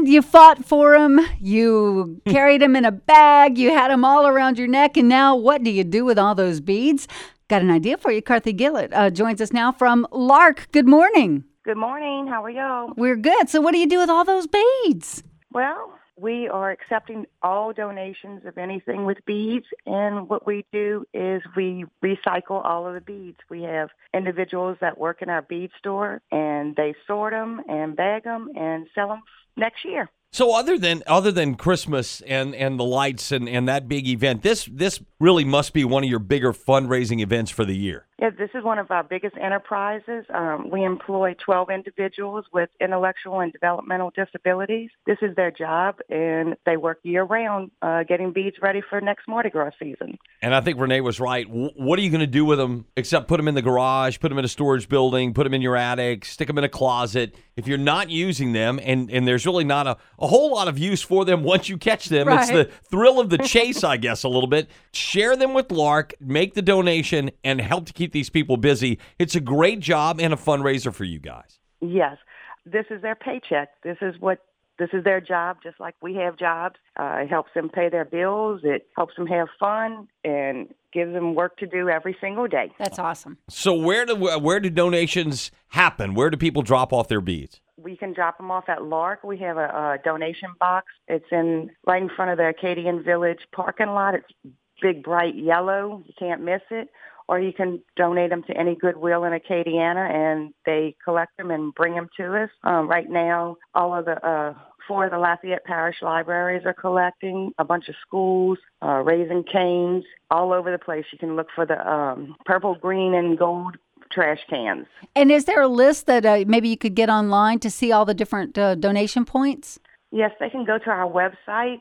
And you fought for them. You carried them in a bag. You had them all around your neck. And now what do you do with all those beads? Got an idea for you. Karthi Gillett joins us now from Lark. Good morning. Good morning. How are y'all? We're good. So what do you do with all those beads? Well, we are accepting all donations of anything with beads, and what we do is we recycle all of the beads. We have individuals that work in our bead store, and they sort them and bag them and sell them next year. So other than Christmas and the lights and that big event, this really must be one of your bigger fundraising events for the year. Yeah, this is one of our biggest enterprises. We employ 12 individuals with intellectual and developmental disabilities. This is their job, and they work year-round getting beads ready for next Mardi Gras season. And I think Renee was right. What are you going to do with them except put them in the garage, put them in a storage building, put them in your attic, stick them in a closet? If you're not using them, and there's really not a whole lot of use for them once you catch them, right. It's the thrill of the chase, I guess, a little bit. Share them with Lark, make the donation, and help to keep these people busy. It's a great job and a fundraiser for you guys. Yes. This is their paycheck. This is their job, just like we have jobs. It helps them pay their bills. It helps them have fun and gives them work to do every single day. That's awesome. So where do donations happen? Where do people drop off their beads? We can drop them off at Lark. We have a donation box. It's right in front of the Acadian Village parking lot. It's big, bright yellow. You can't miss it. Or you can donate them to any Goodwill in Acadiana, and they collect them and bring them to us. Right now, all of the 4 of the Lafayette Parish libraries are collecting, a bunch of schools, Raising Cane's, all over the place. You can look for the purple, green, and gold trash cans. And is there a list that maybe you could get online to see all the different donation points? Yes, they can go to our website,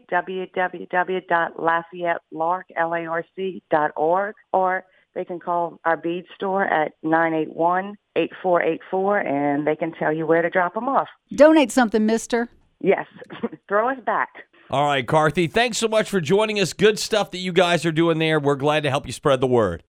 www.LafayetteLarc.org, or they can call our bead store at 981-8484, and they can tell you where to drop them off. Donate something, mister. Yes. Throw us back. All right, Karthi, thanks so much for joining us. Good stuff that you guys are doing there. We're glad to help you spread the word.